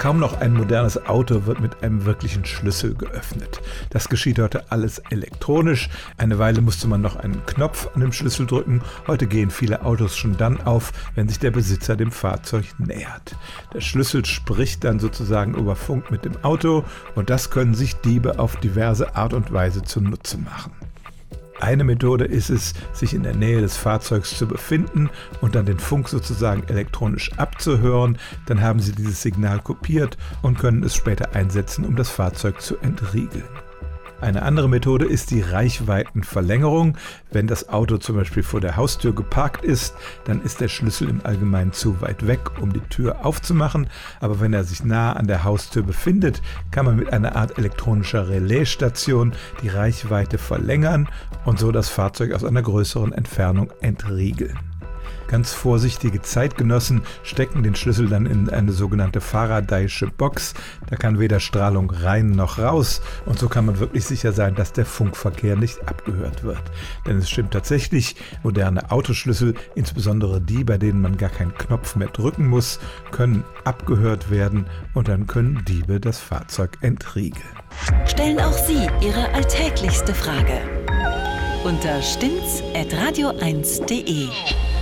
Kaum noch ein modernes Auto wird mit einem wirklichen Schlüssel geöffnet. Das geschieht heute alles elektronisch. Eine Weile musste man noch einen Knopf an dem Schlüssel drücken. Heute gehen viele Autos schon dann auf, wenn sich der Besitzer dem Fahrzeug nähert. Der Schlüssel spricht dann sozusagen über Funk mit dem Auto und das können sich Diebe auf diverse Art und Weise zunutze machen. Eine Methode ist es, sich in der Nähe des Fahrzeugs zu befinden und dann den Funk sozusagen elektronisch abzuhören. Dann haben Sie dieses Signal kopiert und können es später einsetzen, um das Fahrzeug zu entriegeln. Eine andere Methode ist die Reichweitenverlängerung. Wenn das Auto zum Beispiel vor der Haustür geparkt ist, dann ist der Schlüssel im Allgemeinen zu weit weg, um die Tür aufzumachen. Aber wenn er sich nah an der Haustür befindet, kann man mit einer Art elektronischer Relaisstation die Reichweite verlängern und so das Fahrzeug aus einer größeren Entfernung entriegeln. Ganz vorsichtige Zeitgenossen stecken den Schlüssel dann in eine sogenannte Faraday'sche Box. Da kann weder Strahlung rein noch raus und so kann man wirklich sicher sein, dass der Funkverkehr nicht abgehört wird. Denn es stimmt tatsächlich, moderne Autoschlüssel, insbesondere die, bei denen man gar keinen Knopf mehr drücken muss, können abgehört werden und dann können Diebe das Fahrzeug entriegeln. Stellen auch Sie Ihre alltäglichste Frage unter stimmtz@radio1.de.